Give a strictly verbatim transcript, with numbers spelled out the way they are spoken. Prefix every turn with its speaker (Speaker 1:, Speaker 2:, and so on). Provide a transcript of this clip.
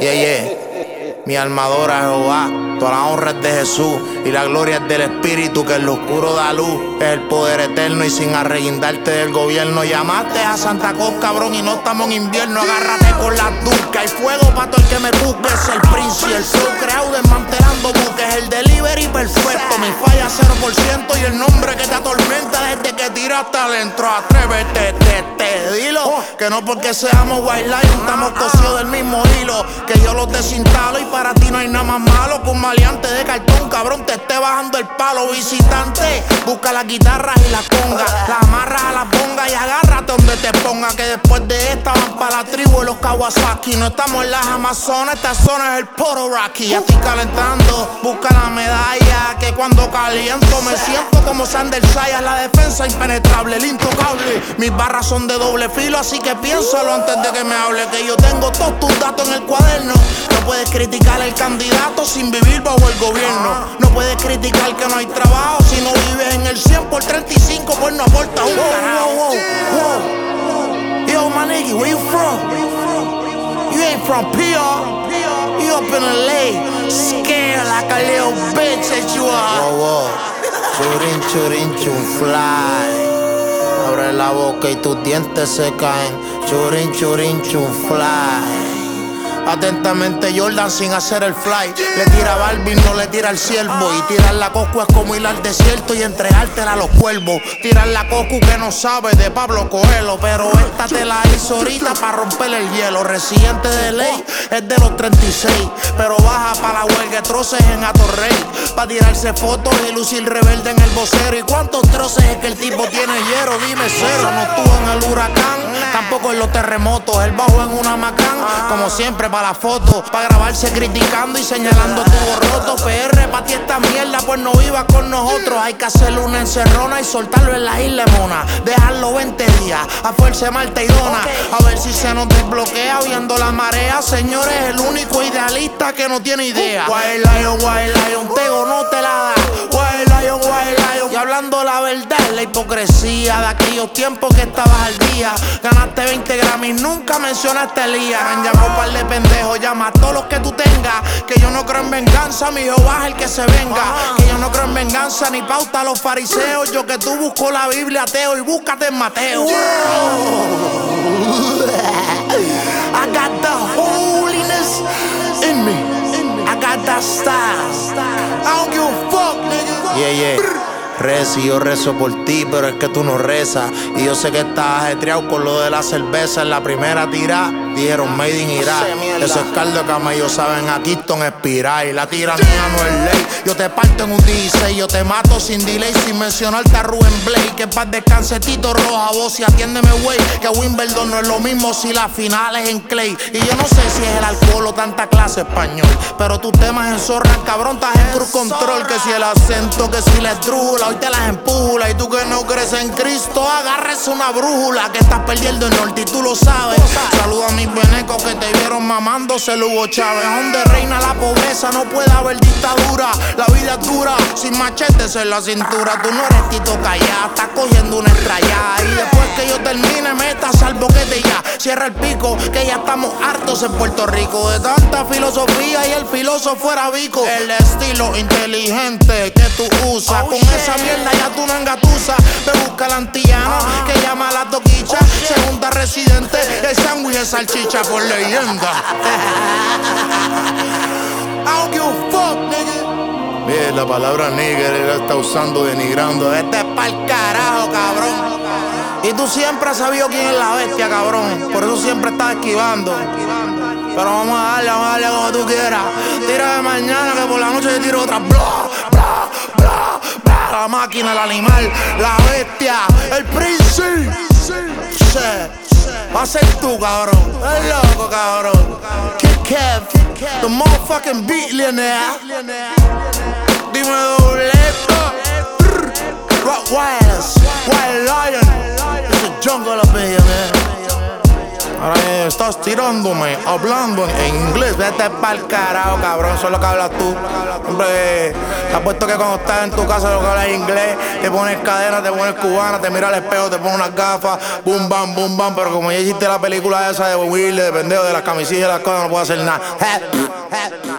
Speaker 1: Yeah, yeah. Mi almadora Jehová, toda la honra es de Jesús y la gloria es del Espíritu que en lo oscuro da luz. Es el poder eterno y sin arreguindarte del gobierno. Llamaste a Santa Claus, cabrón, y no estamos en invierno. Agárrate con la duca, hay fuego para todo el que me busque. Es el príncipe, el flow creado desmantelando buques. El delivery perfecto, mi falla cero por ciento. Y el nombre que te atormenta desde que tiraste adentro. Atrévete, te, te, dilo. Que no porque seamos White Lion estamos cosidos del mismo hilo. Que yo los desinstalo y para ti no hay nada más malo que un maleante de cartón, cabrón, te esté bajando el palo. Visitante, busca las guitarras y las congas, las amarras a la bonga y agárrate donde te ponga. Que después de esta van para la tribu de los Kawasaki. No estamos en las Amazonas, esta zona es el Poro Rocky. Ya estoy calentando, busca la medalla. Que cuando caliento me siento como Sander Sayas. La defensa impenetrable, el intocable. Mis barras son de doble filo, así que piénsalo antes de que me hable. Que yo tengo todos tus datos en el cuaderno. No puedes criticar al candidato sin vivir bajo el gobierno. No puedes criticar que no hay trabajo si no vives en el cien por treinta y cinco, pues no aporta un carajo. Wow, wow, wow. Yo, my nigga, where you from? You ain't from P R. You up in L A, scared like a little bitch that you are. Wow, wow. Churin, churin, chun, fly. Abre la boca y tus dientes se caen. Churin, churin, chun, fly. Atentamente Jordan sin hacer el fly. Le tira a Balvin, no le tira al ciervo. Y tirar la cocu es como ir al desierto y entregártela a los cuervos. Tirar la cocu que no sabe de Pablo Coelho. Pero esta te la hizo ahorita para romper el hielo. Residente de ley es de los treinta y seis, pero baja para la huelga de troces en Atorrey. Pa' tirarse fotos y lucir rebelde en el vocero. ¿Y cuántos troces es que el tipo tiene hierro? Dime cero. No estuvo en el huracán, tampoco en los terremotos. Él bajó en una Macán, como siempre para la foto, para grabarse criticando y señalando tu roto. P R pa' ti esta mierda, pues no viva con nosotros. Hay que hacerle una encerrona y soltarlo en la isla Mona. Dejarlo veinte días a fuerza de Marta y Dona. A ver si se nos desbloquea viendo la marea. Señores, el único idealista que no tiene idea. White Lion, White Lion, Tego no te la da. White Lion, White Lion. Y hablando la verdad, la hipocresía de aquellos tiempos que estabas al día. Ganaste veinte Grammys, nunca mencionaste a Elías. Han llamado un par de pendejos, llama a todos los que tú tengas. Que yo no creo en venganza, mi Jehová es el que se venga. Que yo no creo en venganza ni pauta a los fariseos. Yo que tú busco la Biblia, ateo, y búscate en Mateo. I got the holiness in me. I got that style. I don't give a fuck, nigga. Yeah, yeah. Reza y yo rezo por ti, pero es que tú no rezas. Y yo sé que estás ajetreado con lo de la cerveza. En la primera tira dijeron made in Irak. Eso es caldo de camello, saben a Keaton expirar. Y la tiranía no es ley. Yo te parto en un dieciséis, yo te mato sin delay. Sin mencionarte a Rubén Blake. Que paz descanse Tito Roja, vos y atiéndeme güey. Que Wimbledon no es lo mismo si la final es en clay. Y yo no sé si es el alcohol o tanta clase español, pero tus temas enzorran, cabrón, estás en cruz control. Que si el acento, que si la estrújula, hoy te las empula. Y tú que no crees en Cristo, agarres una brújula. Que estás perdiendo el norte y tú lo sabes. Saluda a mis venecos que te vieron mamándose Hugo Chávez. Donde reina la pobreza no puede haber dictadura. La vida es dura, sin machetes en la cintura. Tú no eres Tito Callá, estás cogiendo una estrellada. Y después que yo termine, metas al boquete ya. Cierra el pico, que ya estamos hartos en Puerto Rico de tanta filosofía y el filósofo era Vico. El estilo inteligente que tú usas, oh, con yeah. Esa mierda ya tú no engatusas. Ve busca la antillana, uh-huh. Que llama a las toquichas, oh, yeah. Segunda residente, el sándwich es salchicha por leyenda. I don't give a fuck, nigga. Bien, la palabra nigger él la está usando, denigrando. Este es pa'l carajo, cabrón. Y tú siempre has sabido quién es la bestia, cabrón. Por eso siempre estás esquivando. Pero vamos a darle, vamos a darle como tú quieras. Tira de mañana que por la noche te tiro otra. Bla, bla, bla, bla. La máquina, el animal, la bestia, el príncipe. Va a ser tú, cabrón. Es loco, cabrón. Kid Kev, the motherfucking billionaire. Dime doble esto. Rottweilers, White Lion. It's a jungle up in here, man. Ahora está estás tirándome, hablando en inglés. Vete pa'l carajo, cabrón, eso es lo que hablas tú. Hombre, te apuesto que cuando estás en tu casa lo que hablas es inglés. Te pones cadena, te pones cubana, te miras al espejo, te pones unas gafas, boom, bam, boom, bam. Pero como ya hiciste la película esa de Will, de pendejo, de las camisillas y las cosas, no puedo hacer nada.